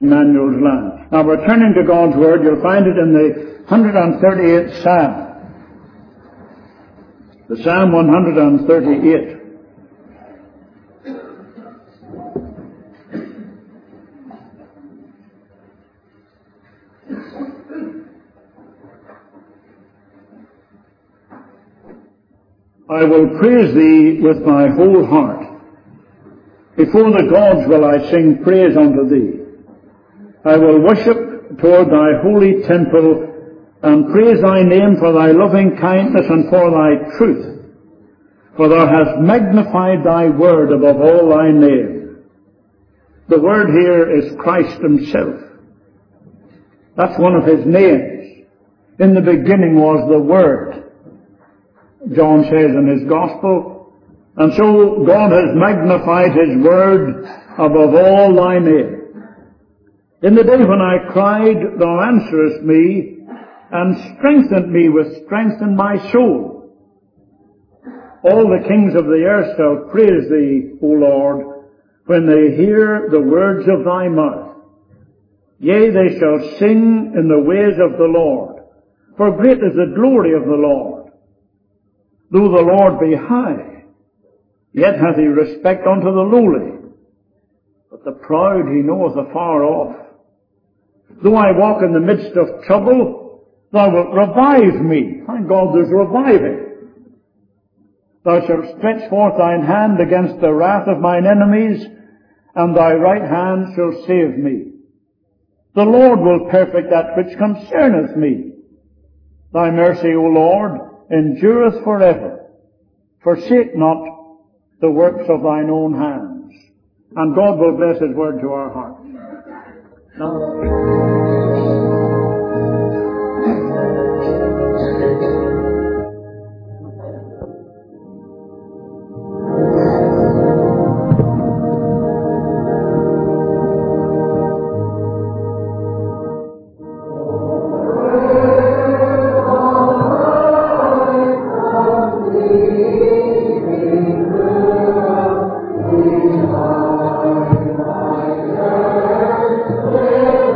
Emmanuel's land. Now we're turning to God's Word. You'll find it in the 138th Psalm. The Psalm 138. I will praise thee with my whole heart. Before the gods will I sing praise unto thee. I will worship toward thy holy temple and praise thy name for thy loving kindness and for thy truth. For thou hast magnified thy word above all thy name. The word here is Christ himself. That's one of his names. In the beginning was the Word, John says in his Gospel. And so God has magnified his word above all thy name. In the day when I cried, thou answerest me, and strengthened me with strength in my soul. All the kings of the earth shall praise thee, O Lord, when they hear the words of thy mouth. Yea, they shall sing in the ways of the Lord, for great is the glory of the Lord. Though the Lord be high, yet hath he respect unto the lowly, but the proud he knoweth afar off. Though I walk in the midst of trouble, thou wilt revive me. Thank God there's reviving. Thou shalt stretch forth thine hand against the wrath of mine enemies, and thy right hand shall save me. The Lord will perfect that which concerneth me. Thy mercy, O Lord, endureth forever. Forsake not the works of thine own hands. And God will bless his word to our hearts. Amen.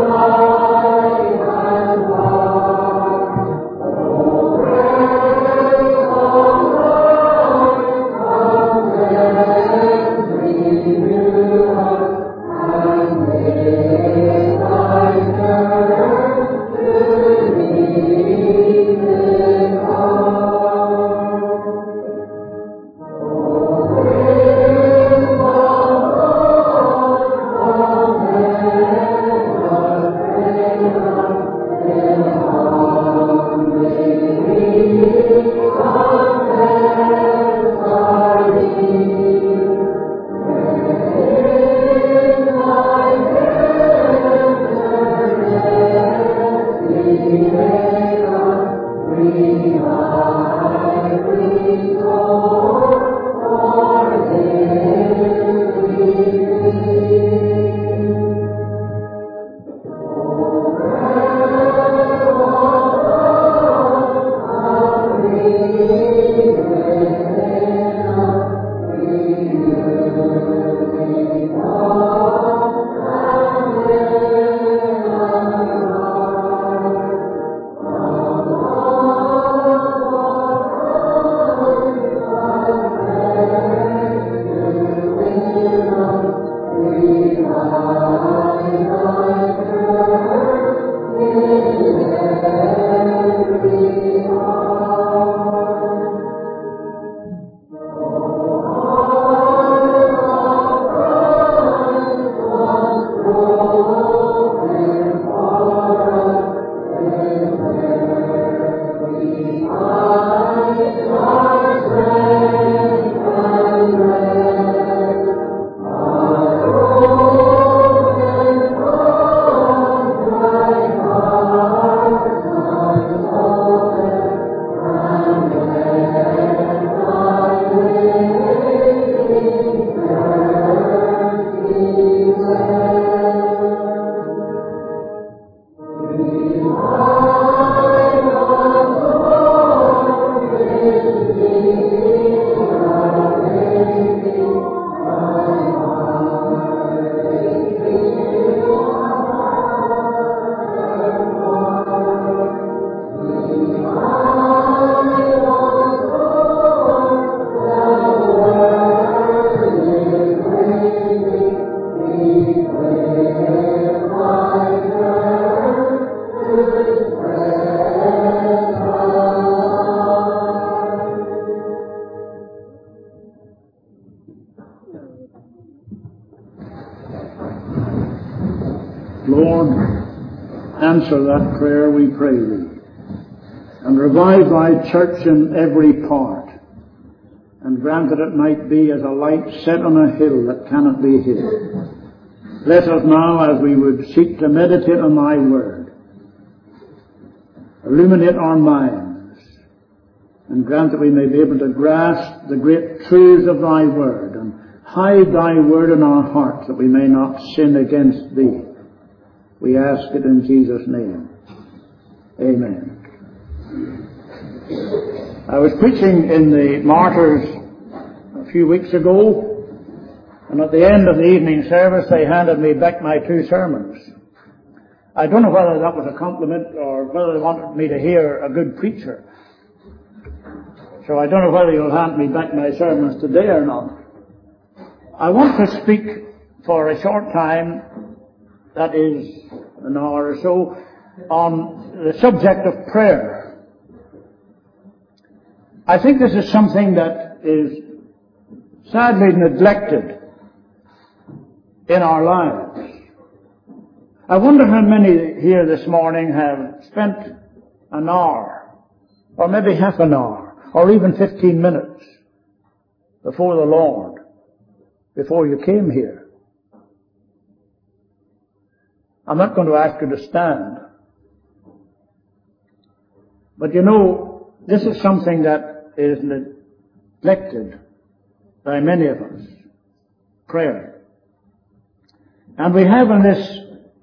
Lord, answer that prayer, we pray thee, and revive thy church in every part, and grant that it might be as a light set on a hill that cannot be hid. Let us now, as we would seek to meditate on thy word, illuminate our minds, and grant that we may be able to grasp the great truths of thy word, and hide thy word in our hearts that we may not sin against thee. We ask it in Jesus' name. Amen. I was preaching in the Martyrs a few weeks ago, and at the end of the evening service they handed me back my 2 sermons. I don't know whether that was a compliment or whether they wanted me to hear a good preacher. So I don't know whether you'll hand me back my sermons today or not. I want to speak for a short time, that is an hour or so, on the subject of prayer. I think this is something that is sadly neglected in our lives. I wonder how many here this morning have spent an hour, or maybe half an hour, or even 15 minutes before the Lord, before you came here. I'm not going to ask you to stand. But you know, this is something that is neglected by many of us. Prayer. And we have in this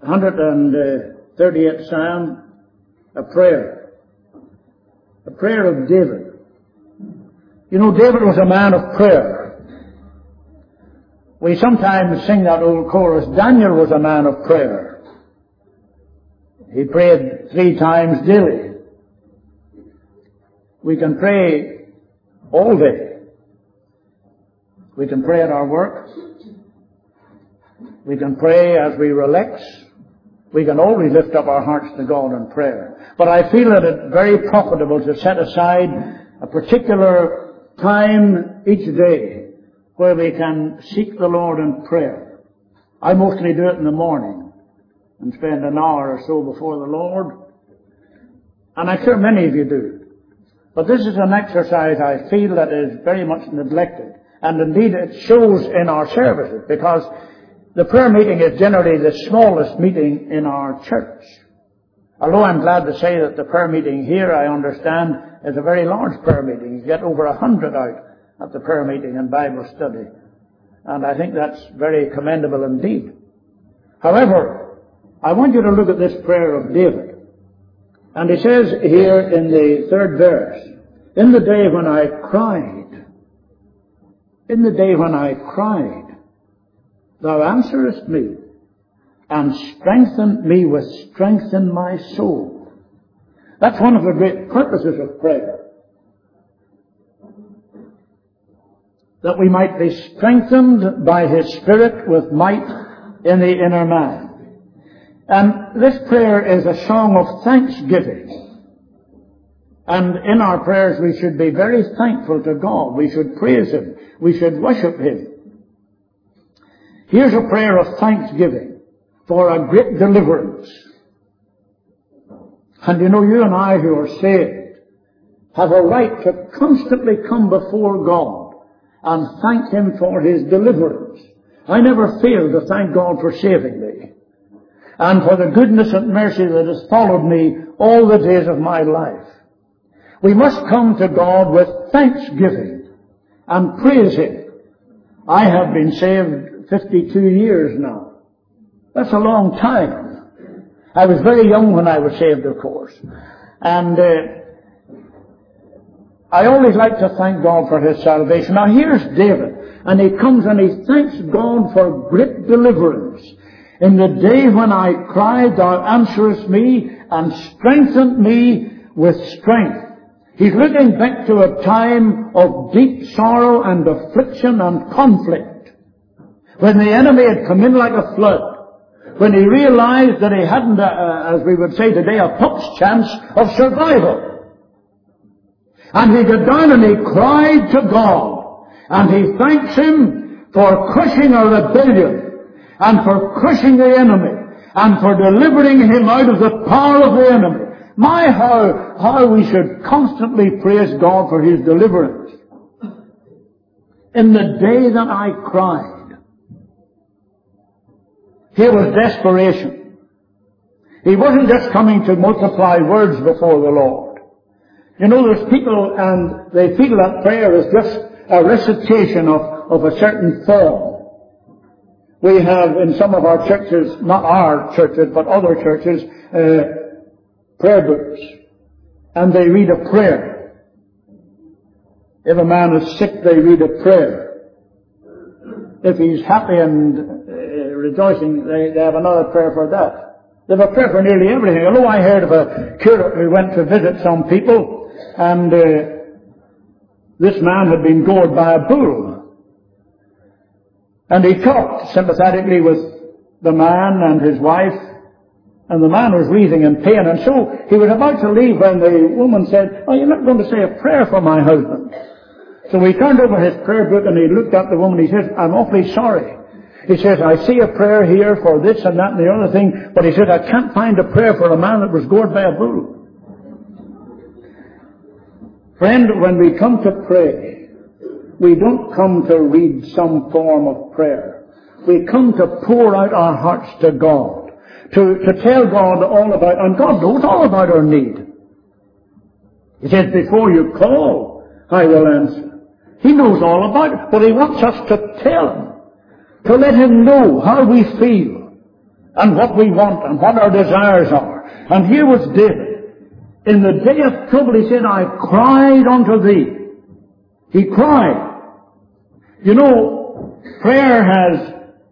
138th Psalm a prayer. A prayer of David. You know, David was a man of prayer. We sometimes sing that old chorus, Daniel was a man of prayer. He prayed 3 times daily. We can pray all day. We can pray at our work. We can pray as we relax. We can always lift up our hearts to God in prayer. But I feel that it's very profitable to set aside a particular time each day where we can seek the Lord in prayer. I mostly do it in the morning and spend an hour or so before the Lord. And I'm sure many of you do. But this is an exercise I feel that is very much neglected. And indeed it shows in our services, because the prayer meeting is generally the smallest meeting in our church. Although I'm glad to say that the prayer meeting here, I understand, is a very large prayer meeting. You get over 100 out at the prayer meeting and Bible study. And I think that's very commendable indeed. However, I want you to look at this prayer of David. And he says here in the 3rd verse, in the day when I cried, thou answerest me, and strengthened me with strength in my soul. That's one of the great purposes of prayer. That we might be strengthened by His Spirit with might in the inner man. And this prayer is a song of thanksgiving. And in our prayers we should be very thankful to God. We should praise Him. We should worship Him. Here's a prayer of thanksgiving for a great deliverance. And you know, you and I who are saved have a right to constantly come before God and thank Him for His deliverance. I never fail to thank God for saving me, and for the goodness and mercy that has followed me all the days of my life. We must come to God with thanksgiving and praise Him. I have been saved 52 years now. That's a long time. I was very young when I was saved, of course. And I always like to thank God for His salvation. Now here's David, and he comes and he thanks God for great deliverance. In the day when I cried, thou answerest me, and strengthened me with strength. He's looking back to a time of deep sorrow and affliction and conflict, when the enemy had come in like a flood, when he realized that he hadn't, as we would say today, a pup's chance of survival. And he got down and he cried to God, and he thanks Him for crushing a rebellion, and for crushing the enemy, and for delivering him out of the power of the enemy. My, how we should constantly praise God for his deliverance. In the day that I cried, here was desperation. He wasn't just coming to multiply words before the Lord. You know, there's people and they feel that prayer is just a recitation of a certain form. We have in some of our churches, not our churches, but other churches, prayer books. And they read a prayer. If a man is sick, they read a prayer. If he's happy and rejoicing, they have another prayer for that. They have a prayer for nearly everything. Although I heard of a curate who went to visit some people, and this man had been gored by a bull. And he talked sympathetically with the man and his wife, and the man was wreathing in pain, and so he was about to leave when the woman said, "Oh, you're not going to say a prayer for my husband." So he turned over his prayer book and he looked at the woman. He says, "I'm awfully sorry." He says, "I see a prayer here for this and that and the other thing, but," he said, "I can't find a prayer for a man that was gored by a bull." Friend, when we come to pray, we don't come to read some form of prayer. We come to pour out our hearts to God, to tell God all about, and God knows all about our need. He says, "Before you call, I will answer." He knows all about it, but he wants us to tell him, to let him know how we feel, and what we want, and what our desires are. And here was David. In the day of trouble, he said, "I cried unto thee." He cried. You know, prayer has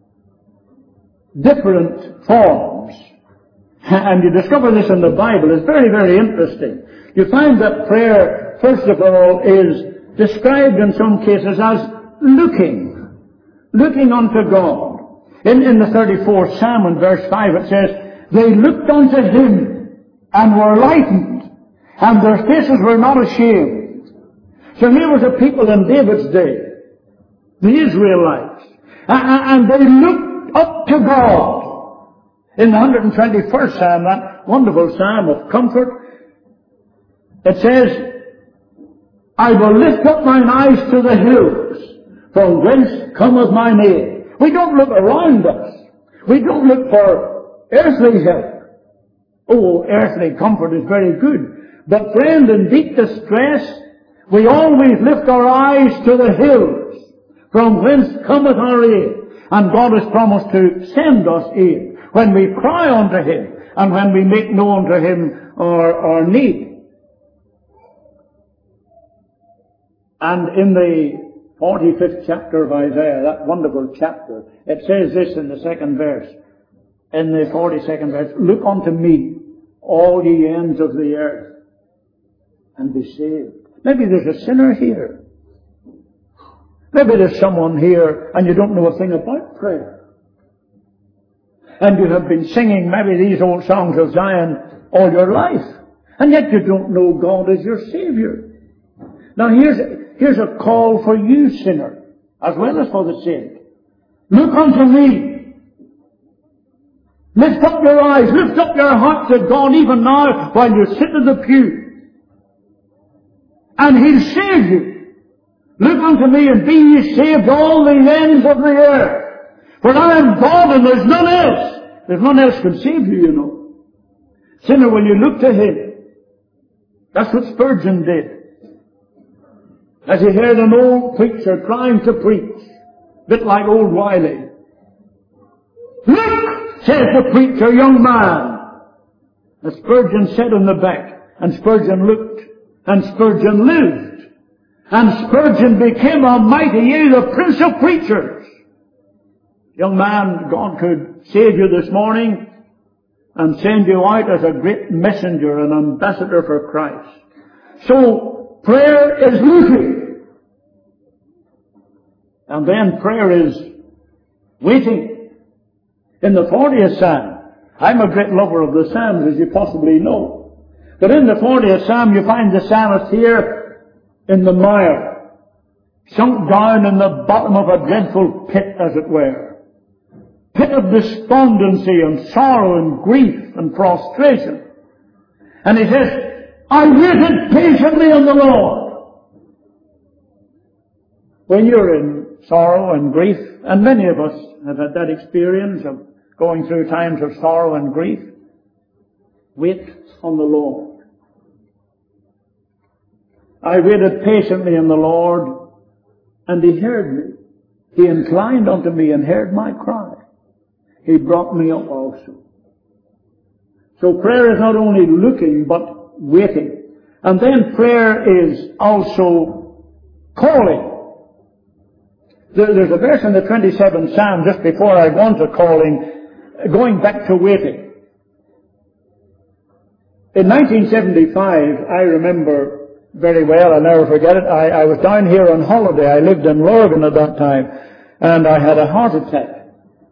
different forms. And you discover this in the Bible. It's very, very interesting. You find that prayer, first of all, is described in some cases as looking unto God. In the 34th Psalm, in verse 5, it says, "They looked unto him and were lightened, and their faces were not ashamed." So here was a people in David's day, the Israelites, and they looked up to God. In the 121st Psalm, that wonderful Psalm of comfort, it says, "I will lift up mine eyes to the hills, from whence cometh mine aid." We don't look around us. We don't look for earthly help. Oh, earthly comfort is very good. But friend, in deep distress, we always lift our eyes to the hills, from whence cometh our aid. And God has promised to send us aid when we cry unto him, and when we make known to him our need. And in the 45th chapter of Isaiah, that wonderful chapter, it says this in the second verse, in the 42nd verse, "Look unto me, all ye ends of the earth, and be saved." Maybe there's a sinner here. Maybe there's someone here and you don't know a thing about prayer. And you have been singing maybe these old songs of Zion all your life, and yet you don't know God as your Savior. Now here's a call for you, sinner, as well as for the saved. Look unto me. Lift up your eyes, lift up your heart to God even now while you sit in the pew. And he'll save you. Look unto me and be ye saved all the ends of the earth. For I am God and there's none else. There's none else can save you, you know. Sinner, when you look to him, that's what Spurgeon did. As he heard an old preacher trying to preach, a bit like old Wiley. "Look," says the preacher, "young man." And Spurgeon sat on the back, and Spurgeon looked, and Spurgeon lived. And Spurgeon became a mighty, the prince of preachers. Young man, God could save you this morning and send you out as a great messenger, an ambassador for Christ. So, prayer is looking. And then prayer is waiting. In the 40th Psalm, I'm a great lover of the Psalms, as you possibly know. But in the 40th Psalm, you find the psalmist here in the mire, sunk down in the bottom of a dreadful pit, as it were. pit of despondency and sorrow and grief and prostration. And he says, I waited patiently on the Lord. When you're in sorrow and grief, and many of us have had that experience of going through times of sorrow and grief, wait on the Lord. I waited patiently on the Lord, and he heard me. He inclined unto me and heard my cry. He brought me up also. So prayer is not only looking, but waiting. And then prayer is also calling. There's a verse in the 27th Psalm just before I go on to calling, going back to waiting. In 1975, I remember very well, I'll never forget it, I was down here on holiday. I lived in Lurgan at that time, and I had a heart attack.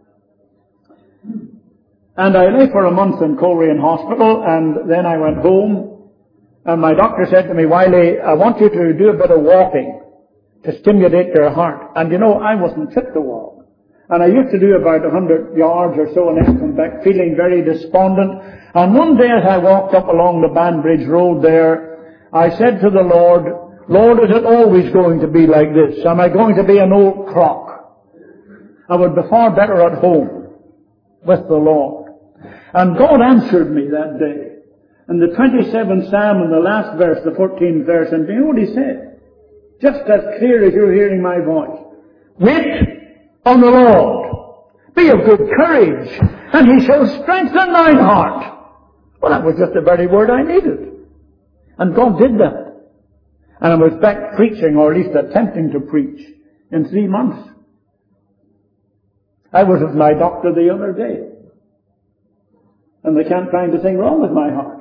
And I lay for a month in Coleraine Hospital, and then I went home, and my doctor said to me, Wiley, I want you to do a bit of walking to stimulate your heart. And you know, I wasn't fit to walk. And I used to do about 100 yards or so and then come back feeling very despondent. And one day as I walked up along the Banbridge Road there, I said to the Lord, Lord, is it always going to be like this? Am I going to be an old crock? I would be far better at home with the Lord. And God answered me that day. In the 27th Psalm, in the last verse, the 14th verse, and you know what he said? Just as clear as you're hearing my voice. Wait on the Lord. Be of good courage, and he shall strengthen thine heart. Well, that was just the very word I needed. And God did that. And I was back preaching, or at least attempting to preach, in 3 months. I was with my doctor the other day. And they can't find a thing wrong with my heart.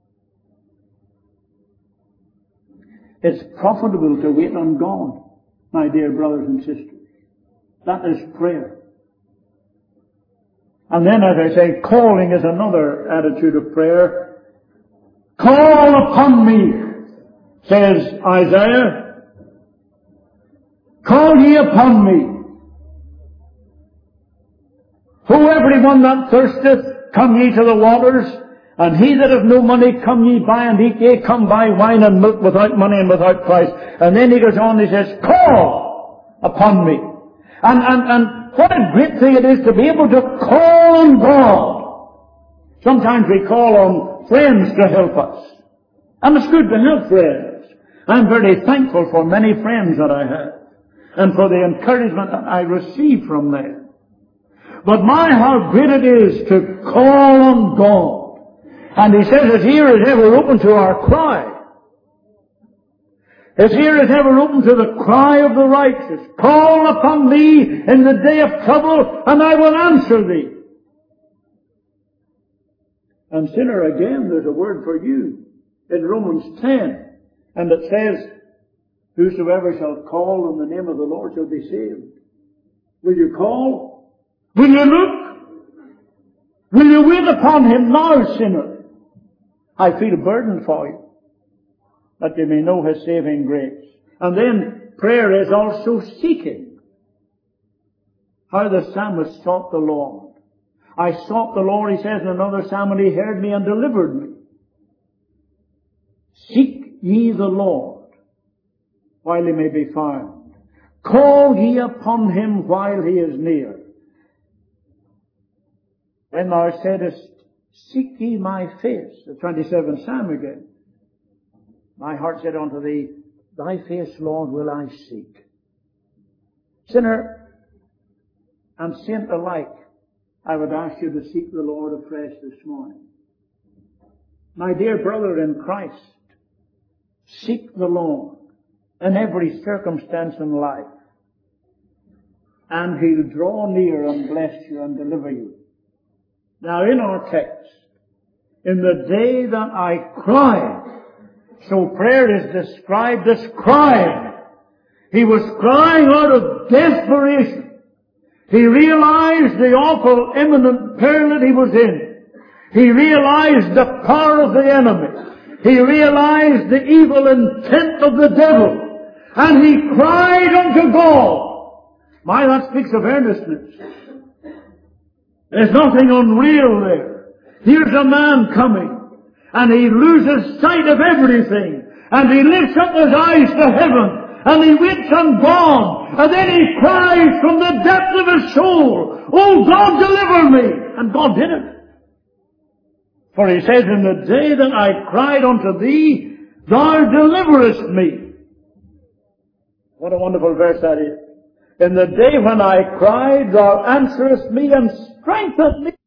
It's profitable to wait on God, my dear brothers and sisters. That is prayer. And then, as I say, calling is another attitude of prayer. Call upon me, says Isaiah. Call ye upon me. Who everyone that thirsteth, come ye to the waters. And he that hath no money, come ye buy and eat. Ye come buy wine and milk without money and without price. And then he goes on, he says, call upon me. And what a great thing it is to be able to call on God. Sometimes we call on friends to help us. And it's good to have friends. I'm very thankful for many friends that I have. And for the encouragement that I receive from them. But my, how great it is to call on God. And he says his ear is ever open to our cry. His ear is ever open to the cry of the righteous. Call upon me in the day of trouble, and I will answer thee. And sinner, again, there's a word for you in Romans 10. And it says, whosoever shall call on the name of the Lord shall be saved. Will you call? Will you look? Will you wait upon him now, sinner? I feel burdened for you, that you may know his saving grace. And then prayer is also seeking. How the psalmist sought the Lord. I sought the Lord, he says in another psalm, and he heard me and delivered me. Seek ye the Lord while he may be found. Call ye upon him while he is near. When thou saidest, seek ye my face, the 27th Psalm again. My heart said unto thee, thy face, Lord, will I seek. Sinner and saint alike, I would ask you to seek the Lord afresh this morning. My dear brother in Christ, seek the Lord in every circumstance in life. And he'll draw near and bless you and deliver you. Now in our text, in the day that I cried, so prayer is described as crying. He was crying out of desperation. He realized the awful imminent peril that he was in. He realized the power of the enemy. He realized the evil intent of the devil. And he cried unto God. My, that speaks of earnestness. There's nothing unreal there. Here's a man coming, and he loses sight of everything, and he lifts up his eyes to heaven, and he waits on God, and then he cries from the depth of his soul, "Oh God, deliver me!" And God did it. For he says, "In the day that I cried unto thee, thou deliverest me." What a wonderful verse that is. In the day when I cried, thou answerest me and strengthenest me.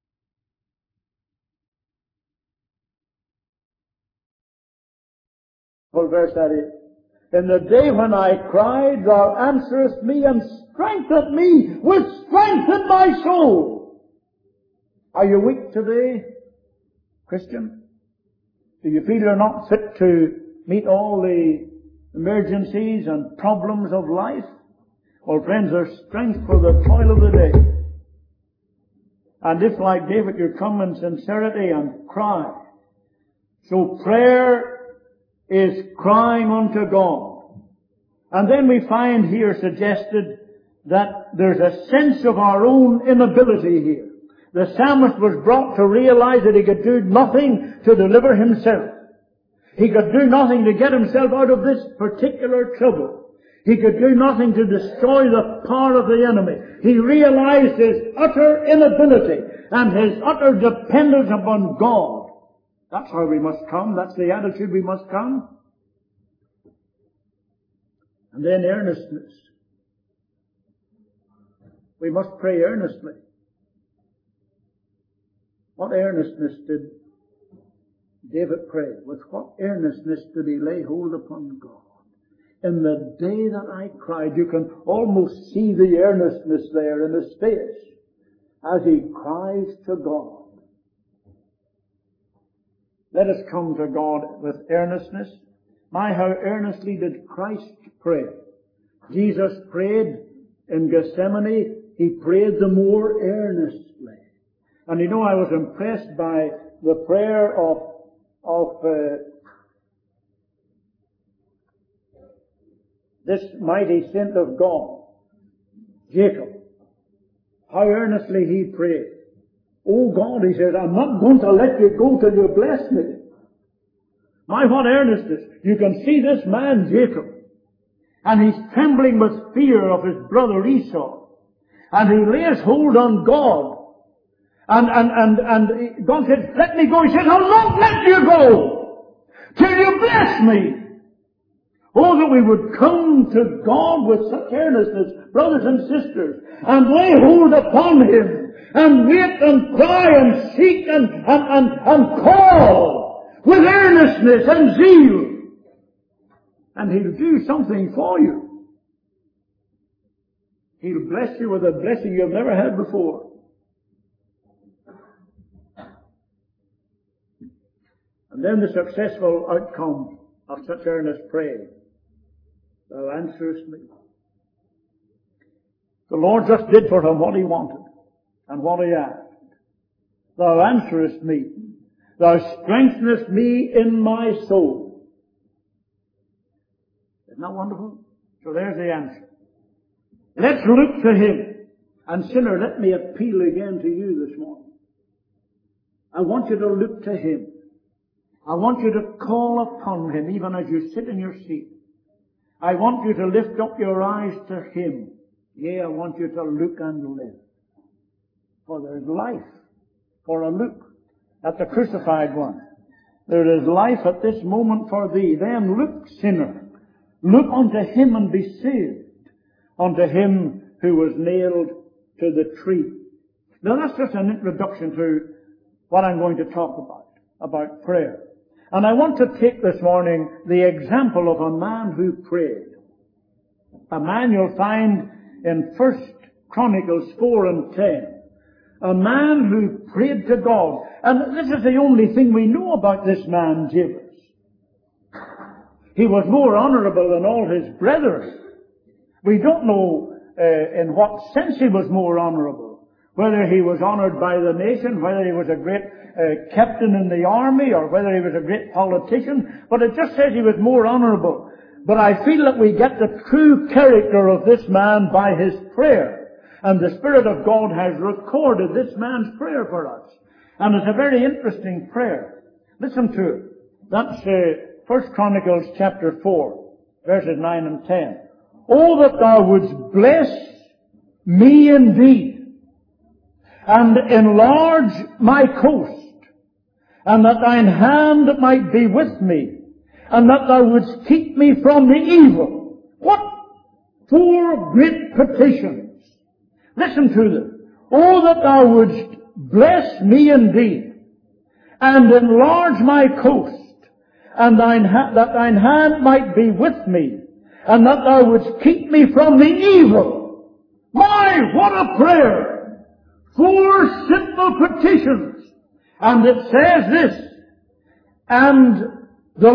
Wonderful verse that is. In the day when I cried, thou answerest me and strengthenest me with strength in my soul. Are you weak today, Christian? Do you feel you're not fit to meet all the emergencies and problems of life? Well, friends, there's strength for the toil of the day. And if, like David, you come in sincerity and cry. So prayer is crying unto God. And then we find here suggested that there's a sense of our own inability here. The psalmist was brought to realize that he could do nothing to deliver himself. He could do nothing to get himself out of this particular trouble. He could do nothing to destroy the power of the enemy. He realized his utter inability and his utter dependence upon God. That's how we must come. That's the attitude we must come. And then earnestness. We must pray earnestly. What earnestness did David pray? With what earnestness did he lay hold upon God? In the day that I cried, you can almost see the earnestness there in his face as he cries to God. Let us come to God with earnestness. My, how earnestly did Christ pray. Jesus prayed in Gethsemane. He prayed the more earnestly. And you know, I was impressed by the prayer of this mighty saint of God, Jacob. How earnestly he prayed. Oh God, he said, I'm not going to let you go till you bless me. My, what earnestness. You can see this man, Jacob. And he's trembling with fear of his brother Esau. And he lays hold on God. And God said, let me go. He said, I'll not let you go till you bless me. Oh, that we would come to God with such earnestness, brothers and sisters, and lay hold upon Him, and wait and cry and seek and call with earnestness and zeal. And He'll do something for you. He'll bless you with a blessing you've never had before. And then the successful outcome of such earnest praying. Thou answerest me. The Lord just did for him what he wanted and what he asked. Thou answerest me. Thou strengthenest me in my soul. Isn't that wonderful? So there's the answer. Let's look to Him. And sinner, let me appeal again to you this morning. I want you to look to Him. I want you to call upon Him even as you sit in your seat. I want you to lift up your eyes to Him. Yea, I want you to look and live. For there is life for a look at the crucified one. There is life at this moment for thee. Then look, sinner. Look unto Him and be saved. Unto Him who was nailed to the tree. Now that's just an introduction to what I'm going to talk about prayer. And I want to take this morning the example of a man who prayed. A man you'll find in 1 Chronicles 4 and 10. A man who prayed to God. And this is the only thing we know about this man, Jabez. He was more honourable than all his brethren. We don't know in what sense he was more honourable. Whether he was honoured by the nation, whether he was a great captain in the army, or whether he was a great politician. But it just says he was more honourable. But I feel that we get the true character of this man by his prayer. And the Spirit of God has recorded this man's prayer for us. And it's a very interesting prayer. Listen to it. That's 1 Chronicles chapter 4, verses 9 and 10. Oh, that thou wouldst bless me indeed, and enlarge my coast, and that thine hand might be with me, and that thou wouldst keep me from the evil. What 4 great petitions. Listen to them. Oh, that thou wouldst bless me indeed, and enlarge my coast, and that thine hand might be with me, and that thou wouldst keep me from the evil. My, what a prayer! 4 simple petitions. And it says this, and the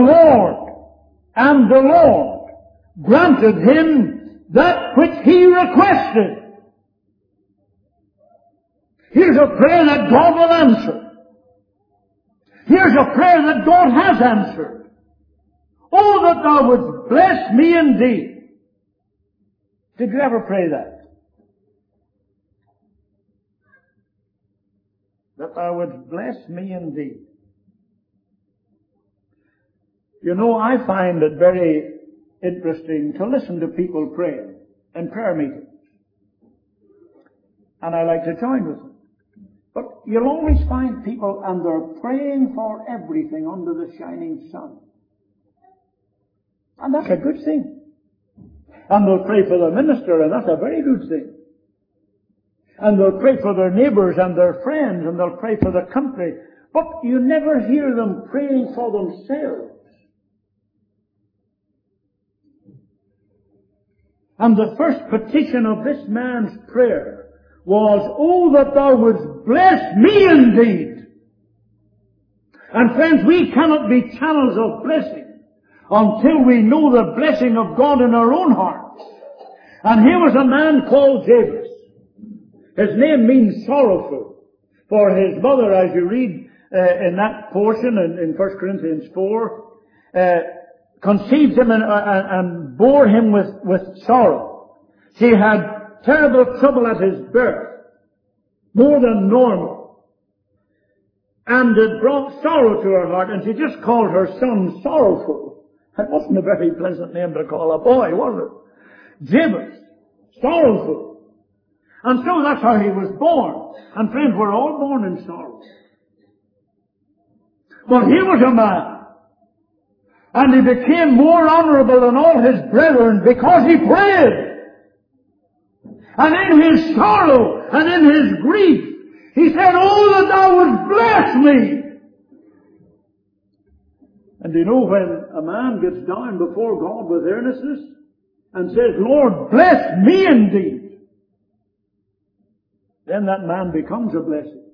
Lord granted him that which he requested. Here's a prayer that God will answer. Here's a prayer that God has answered. Oh, that thou wouldst bless me indeed. Did you ever pray that? That thou wouldst bless me indeed. You know, I find it very interesting to listen to people praying in prayer meetings. And I like to join with them. But you'll always find people, and they're praying for everything under the shining sun. And that's a good thing. And they'll pray for the minister, and that's a very good thing. And they'll pray for their neighbours and their friends, and they'll pray for the country. But you never hear them praying for themselves. And the first petition of this man's prayer was, oh, that thou wouldst bless me indeed. And friends, we cannot be channels of blessing until we know the blessing of God in our own hearts. And here was a man called Jabez. His name means sorrowful. For his mother, as you read in that portion in 1 Corinthians 4, conceived him and bore him with sorrow. She had terrible trouble at his birth, more than normal. And it brought sorrow to her heart, and she just called her son Sorrowful. That wasn't a very pleasant name to call a boy, was it? Jabez, Sorrowful. And so that's how he was born. And friends, we're all born in sorrow. But he was a man, and he became more honourable than all his brethren because he prayed. And in his sorrow and in his grief, he said, oh, that thou wouldst bless me. And you know, when a man gets down before God with earnestness and says, Lord, bless me indeed, then that man becomes a blessing.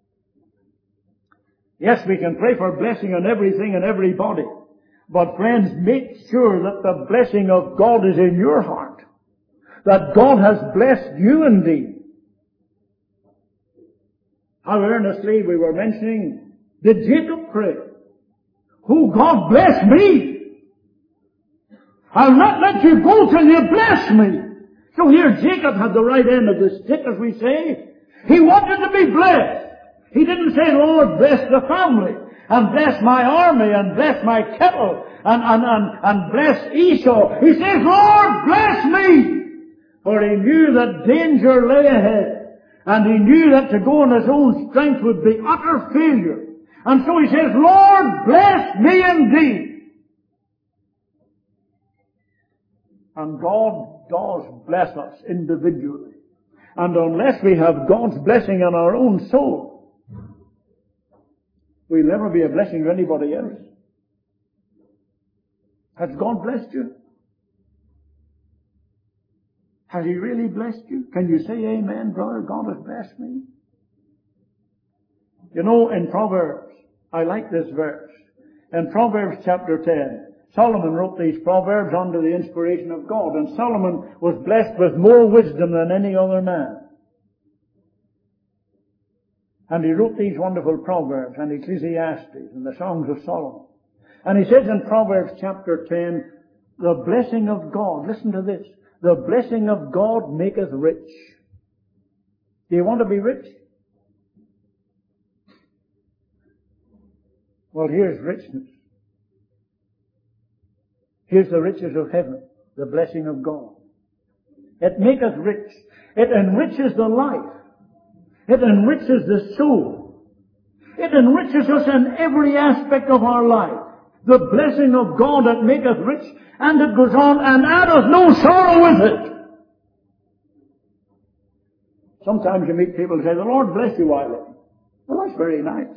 Yes, we can pray for blessing on everything and everybody. But friends, make sure that the blessing of God is in your heart. That God has blessed you indeed. How earnestly we were mentioning, did Jacob pray? Oh, God bless me. I'll not let you go till you bless me. So here Jacob had the right end of the stick, as we say. He wanted to be blessed. He didn't say, Lord, bless the family, and bless my army, and bless my cattle, and bless Esau. He says, Lord, bless me. For he knew that danger lay ahead. And he knew that to go on his own strength would be utter failure. And so he says, Lord, bless me indeed. And God does bless us individually. And unless we have God's blessing on our own soul, we'll never be a blessing to anybody else. Has God blessed you? Has He really blessed you? Can you say amen, brother? God has blessed me. You know, in Proverbs, I like this verse. In Proverbs chapter 10, Solomon wrote these Proverbs under the inspiration of God. And Solomon was blessed with more wisdom than any other man. And he wrote these wonderful Proverbs and Ecclesiastes and the Songs of Solomon. And he says in Proverbs chapter 10, the blessing of God, listen to this, the blessing of God maketh rich, Do you want to be rich? Well, here's richness. Here's the riches of heaven, the blessing of God. It makes us rich. It enriches the life. It enriches the soul. It enriches us in every aspect of our life. The blessing of God that makes us rich, and it goes on, and addeth no sorrow with it. Sometimes you meet people who say, the Lord bless you while living. Well, that's very nice.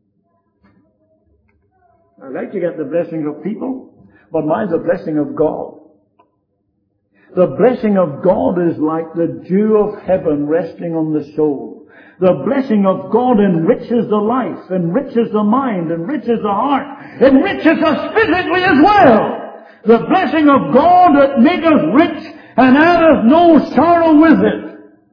I like to get the blessing of people, but mine's the blessing of God. The blessing of God is like the dew of heaven resting on the soul. The blessing of God enriches the life, enriches the mind, enriches the heart, enriches us physically as well. The blessing of God that makes us rich and addeth no sorrow with it.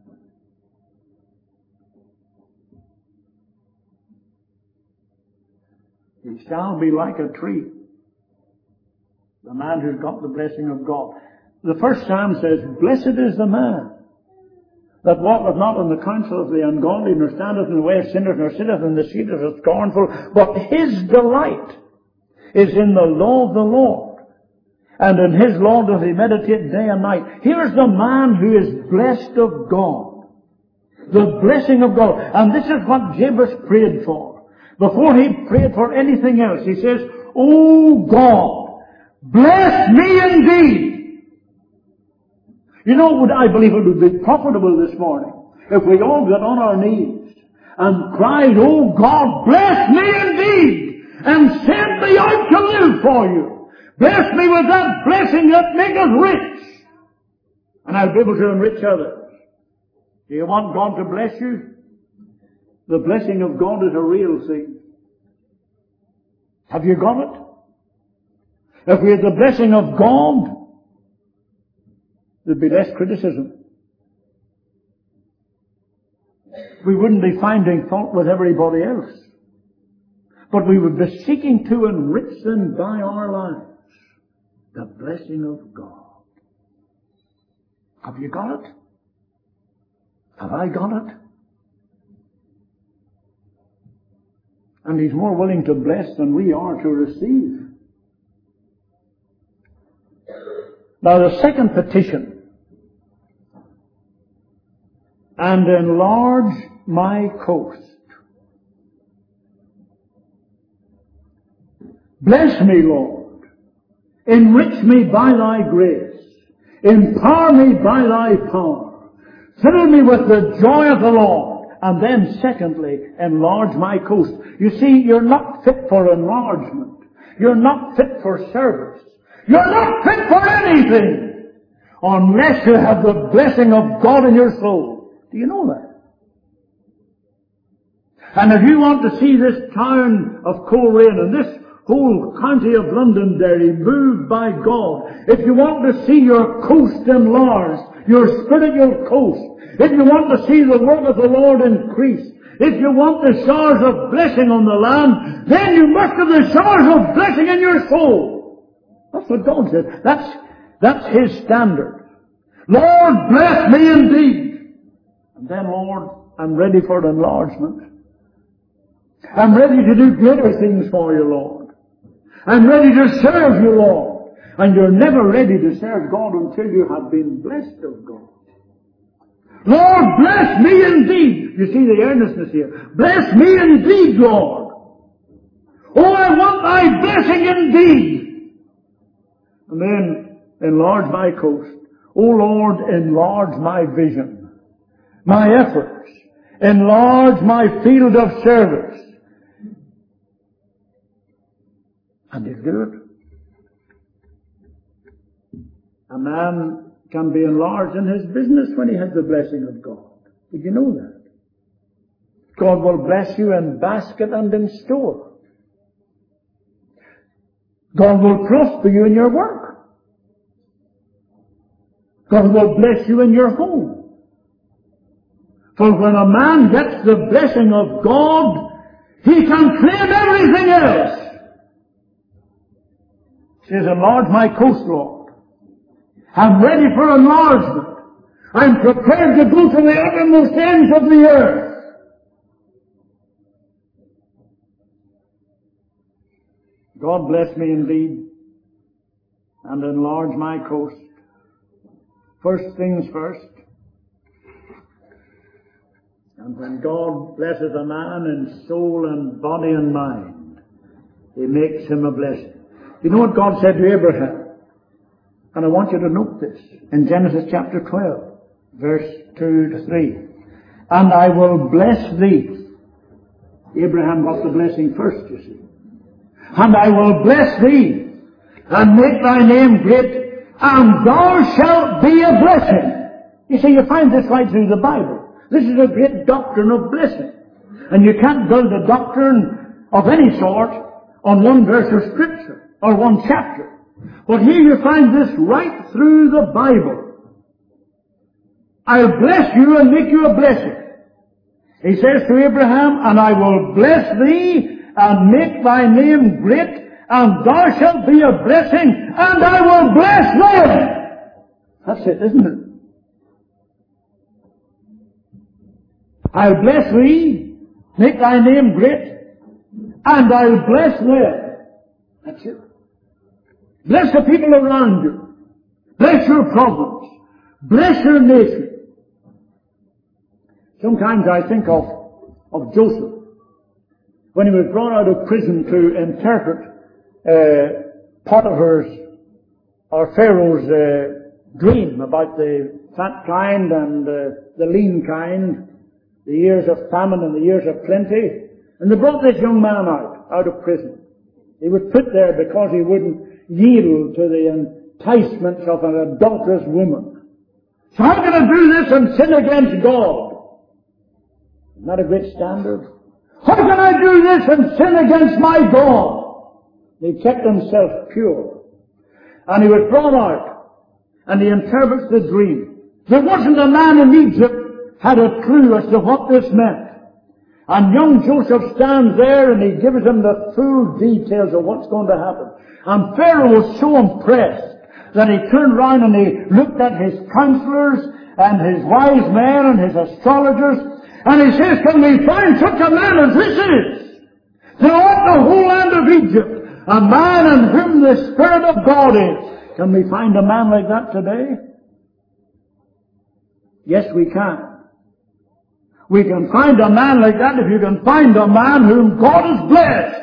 He shall be like a tree. The man who's got the blessing of God. The first Psalm says, blessed is the man that walketh not in the counsel of the ungodly, nor standeth in the way of sinners, nor sitteth in the seat of the scornful, but his delight is in the law of the Lord, and in his law doth he meditate day and night. Here's the man who is blessed of God. The blessing of God. And this is what Jabez prayed for. Before he prayed for anything else, he says, O God, bless me indeed. You know, I believe it would be profitable this morning if we all got on our knees and cried, O God, bless me indeed, and send me out to live for you. Bless me with that blessing that makes us rich, and I'll be able to enrich others. Do you want God to bless you? The blessing of God is a real thing. Have you got it? If we had the blessing of God, there'd be less criticism. We wouldn't be finding fault with everybody else. But we would be seeking to enrich them by our lives. The blessing of God. Have you got it? Have I got it? And He's more willing to bless than we are to receive. Now the second petition, and enlarge my coast. Bless me, Lord. Enrich me by thy grace. Empower me by thy power. Fill me with the joy of the Lord. And then secondly, enlarge my coast. You see, you're not fit for enlargement. You're not fit for service. You're not fit for anything unless you have the blessing of God in your soul. Do you know that? And if you want to see this town of Coleraine and this whole county of Londonderry moved by God, if you want to see your coast enlarged, your spiritual coast, if you want to see the work of the Lord increased, if you want the showers of blessing on the land, then you must have the showers of blessing in your soul. That's what God said. That's His standard. Lord, bless me indeed. And then, Lord, I'm ready for enlargement. I'm ready to do greater things for you, Lord. I'm ready to serve you, Lord. And you're never ready to serve God until you have been blessed of God. Lord, bless me indeed. You see the earnestness here. Bless me indeed, Lord. Oh, I want thy blessing indeed. And then enlarge my coast. Oh, Lord, enlarge my vision, my efforts. Enlarge my field of service. And He'll do it. A man can be enlarged in his business when he has the blessing of God. Did you know that? God will bless you in basket and in store. God will prosper you in your work. God will bless you in your home. For when a man gets the blessing of God, he can claim everything else. He says, enlarge my coast, Lord. I'm ready for enlargement. I'm prepared to go to the uttermost ends of the earth. God bless me indeed and enlarge my coast. First things first. And when God blesses a man in soul and body and mind, He makes him a blessing. You know what God said to Abraham? And I want you to note this in Genesis chapter 12, verse 2 to 3. And I will bless thee. Abraham got the blessing first, you see. And I will bless thee, and make thy name great, and thou shalt be a blessing. You see, you find this right through the Bible. This is a great doctrine of blessing. And you can't build a doctrine of any sort on one verse of Scripture, or one chapter. But here you find this right through the Bible. I'll bless you and make you a blessing. He says to Abraham, and I will bless thee, and make thy name great, and thou shalt be a blessing, and I will bless them. That's it, isn't it? I'll bless thee, make thy name great, and I'll bless them. That's it. Bless the people around you. Bless your problems. Bless your nation. Sometimes I think of Joseph, when he was brought out of prison to interpret Potiphar's or Pharaoh's dream about the fat kind and the lean kind, the years of famine and the years of plenty. And they brought this young man out of prison. He was put there because he wouldn't yield to the enticements of an adulterous woman. So how can I do this and sin against God? Isn't that a great standard? How can I do this and sin against my God? He kept himself pure. And he was brought out, and he interprets the dream. There wasn't a man in Egypt had a clue as to what this meant. And young Joseph stands there and he gives them the full details of what's going to happen. And Pharaoh was so impressed that he turned round and he looked at his counselors and his wise men and his astrologers, and he says, can we find such a man as this is? Throughout the whole land of Egypt, a man in whom the Spirit of God is. Can we find a man like that today? Yes, we can. We can find a man like that if you can find a man whom God has blessed.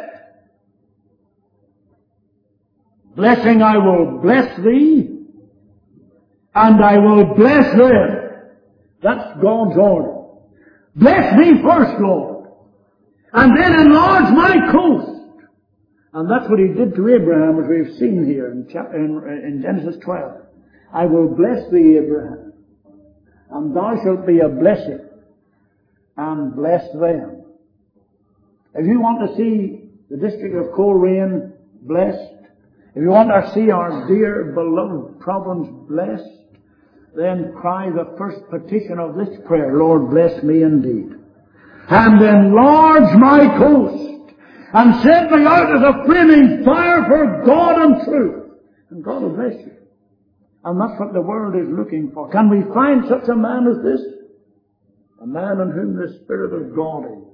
Blessing, I will bless thee, and I will bless them. That's God's order. Bless me first, Lord, and then enlarge my coast. And that's what he did to Abraham, as we've seen here in Genesis 12. I will bless thee, Abraham, and thou shalt be a blessing, and bless them. If you want to see the district of Coleraine blessed, if you want to see our dear beloved province blessed, then cry the first petition of this prayer, Lord, bless me indeed, and enlarge my coast, and set me out as a flaming fire for God and truth. And God will bless you. And that's what the world is looking for. Can we find such a man as this? A man in whom the Spirit of God is.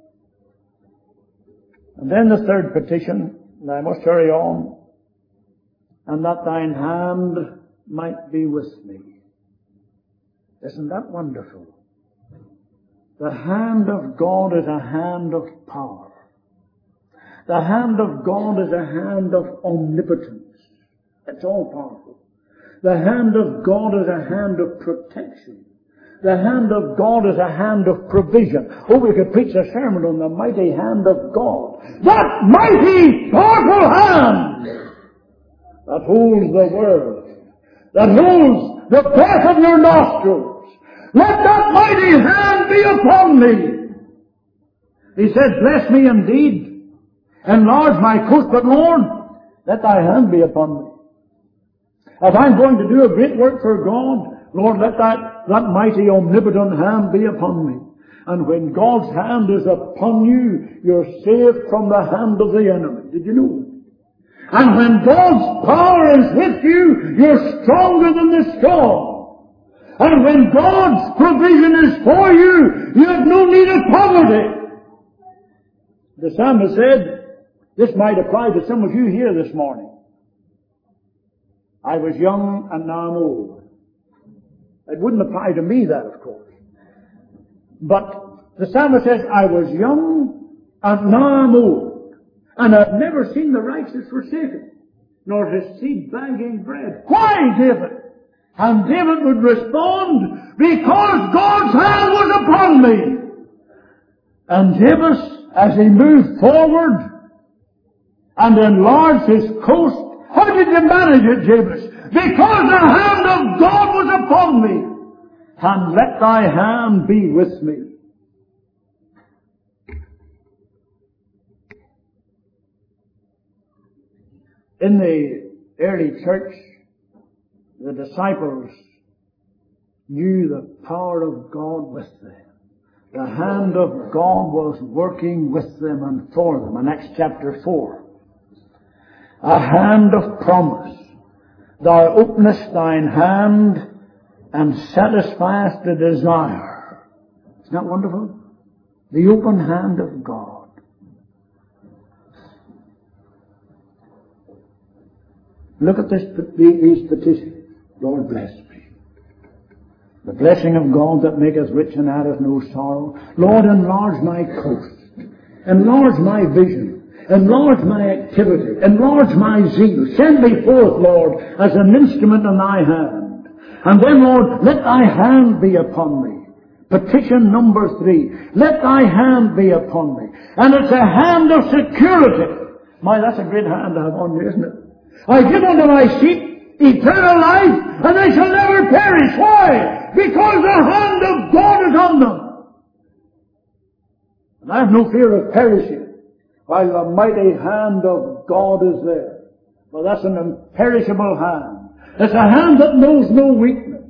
And then the third petition, and I must hurry on, and that thine hand might be with me. Isn't that wonderful? The hand of God is a hand of power. The hand of God is a hand of omnipotence. It's all powerful. The hand of God is a hand of protection. The hand of God is a hand of provision. Oh, we could preach a sermon on the mighty hand of God. That mighty, powerful hand that holds the world, that holds the breath of your nostrils. Let that mighty hand be upon me. He said, bless me indeed, enlarge my coast, but Lord, let thy hand be upon me. If I'm going to do a great work for God, Lord, let that mighty omnipotent hand be upon me. And when God's hand is upon you, you're saved from the hand of the enemy. Did you know? And when God's power is with you, you're stronger than the strong. And when God's provision is for you, you have no need of poverty. The psalmist said, this might apply to some of you here this morning. I was young and now I'm old. It wouldn't apply to me, that, of course. But the psalmist says, I was young and now I'm old. And I've never seen the righteous forsaken, nor his seed begging bread. Why, David? And David would respond, because God's hand was upon me. And Jabez, as he moved forward and enlarged his coast, how did you manage it, Jabez? Because the hand of God was upon me. And let thy hand be with me. In the early church, the disciples knew the power of God with them. The hand of God was working with them and for them. In Acts chapter 4. A hand of promise. Thou openest thine hand and satisfiest the desire. Isn't that wonderful? The open hand of God. Look at these petitions. Lord, bless me. The blessing of God that maketh rich and addeth no sorrow. Lord, enlarge my coast. Enlarge my vision. Enlarge my activity. Enlarge my zeal. Send me forth, Lord, as an instrument in thy hand. And then, Lord, let thy hand be upon me. Petition number 3. Let thy hand be upon me. And it's a hand of security. My, that's a great hand to have on you, isn't it? I give unto my sheep eternal life, and they shall never perish. Why? Because the hand of God is on them. And I have no fear of perishing, while the mighty hand of God is there. Well, that's an imperishable hand. It's a hand that knows no weakness.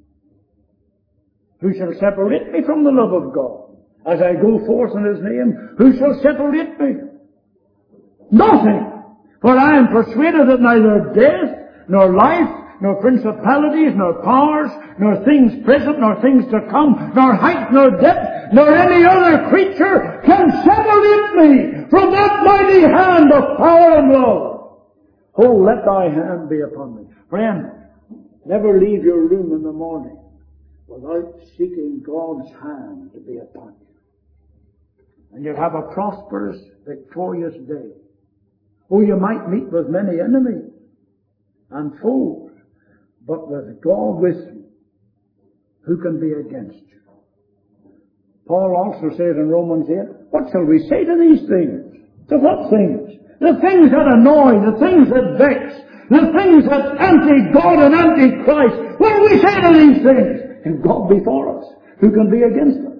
Who shall separate me from the love of God? As I go forth in His name, who shall separate me? Nothing. For I am persuaded that neither death, nor life, nor principalities, nor powers, nor things present, nor things to come, nor height, nor depth, nor any other creature can separate me from that mighty hand of power and love. Oh, let thy hand be upon me. Friend, never leave your room in the morning without seeking God's hand to be upon you. And you'll have a prosperous, victorious day. Oh, you might meet with many enemies and foes, but with God with you, who can be against you? Paul also says in Romans 8, what shall we say to these things? To what things? The things that annoy, the things that vex, the things that anti-God and anti-Christ. What do we say to these things? If God be for us, who can be against us?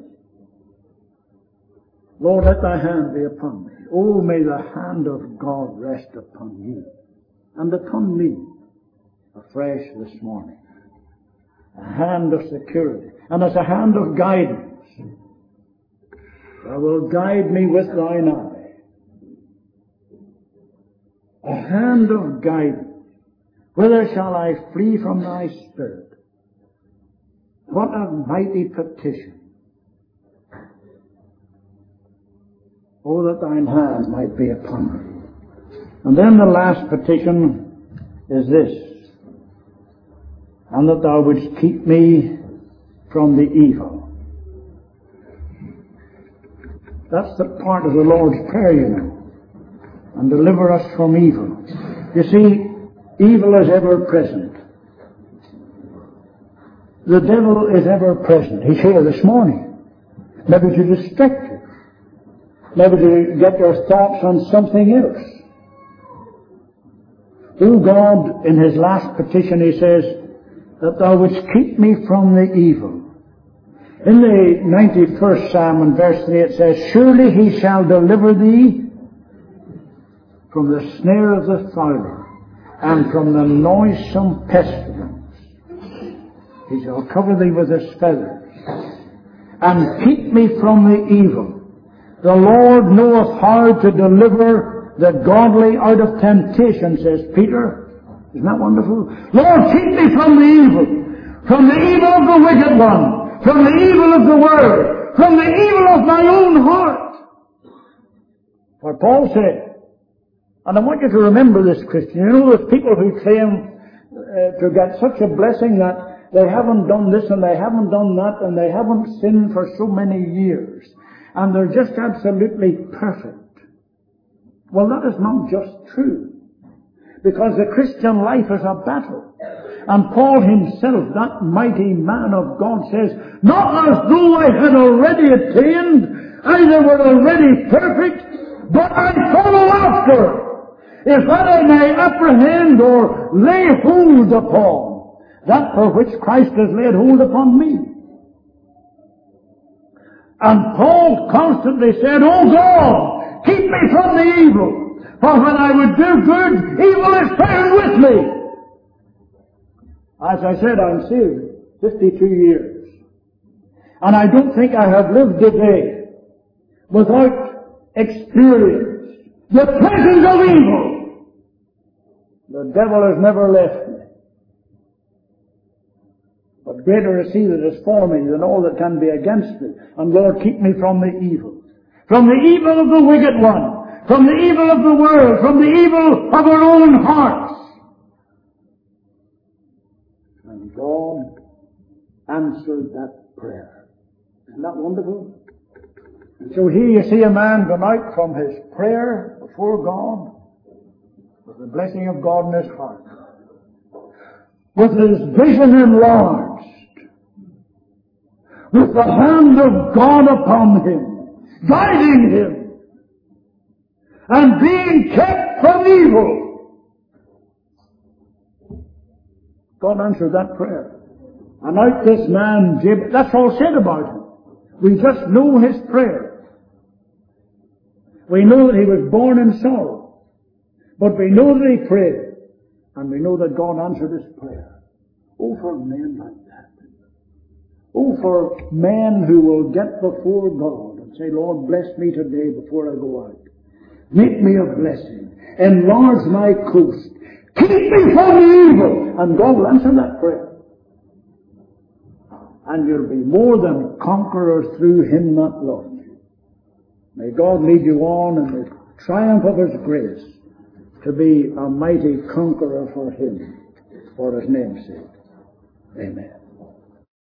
Lord, let thy hand be upon me. Oh, may the hand of God rest upon you and upon me afresh this morning. A hand of security. And it's a hand of guidance. Thou wilt guide me with thine eye. A hand of guidance. Whither shall I flee from thy spirit? What a mighty petition. Oh, that thine hand might be upon me. And then the last petition is this. And that thou wouldst keep me from the evil. That's the part of the Lord's Prayer, you know. And deliver us from evil. You see, evil is ever present. The devil is ever present. He's here this morning. Maybe to distract you. Maybe to get your thoughts on something else. O God, in his last petition he says, that thou wouldst keep me from the evil. In the 91st Psalm in verse 3 it says, surely he shall deliver thee from the snare of the fowler and from the noisome pestilence. He shall cover thee with his feathers and keep me from the evil. The Lord knoweth how to deliver the godly out of temptation, says Peter. Isn't that wonderful? Lord, keep me from the evil. from the evil of the wicked one, from the evil of the world, from the evil of my own heart. For Paul said, and I want you to remember this, Christian, you know there's people who claim to get such a blessing that they haven't done this and they haven't done that and they haven't sinned for so many years. And they're just absolutely perfect. Well, that is not just true. Because the Christian life is a battle. And Paul himself, that mighty man of God, says, not as though I had already attained, either were already perfect, but I follow after, if that I may apprehend or lay hold upon that for which Christ has laid hold upon me. And Paul constantly said, "O God, keep me from the evil, for when I would do good, evil is found with me." As I said, I'm saved 52 years. And I don't think I have lived a day without experience the presence of evil. The devil has never left me. But greater is he that is for me than all that can be against me. And Lord, keep me from the evil. From the evil of the wicked one. From the evil of the world. From the evil of our own hearts. And God answered that prayer. Isn't that wonderful? So here you see a man come out from his prayer before God with the blessing of God in his heart, with his vision enlarged, with the hand of God upon him, guiding him, and being kept from evil. God answered that prayer. And out this man, Jabez, that's all said about him. We just know his prayer. We know that he was born in sorrow. But we know that he prayed. And we know that God answered his prayer. Oh, for men like that. Oh, for men who will get before God and say, Lord, bless me today before I go out. Make me a blessing. Enlarge my coast. Keep me from the evil. And God will answer that prayer. And you'll be more than conquerors through him that loves you. May God lead you on in the triumph of his grace to be a mighty conqueror for him, for his name's sake. Amen.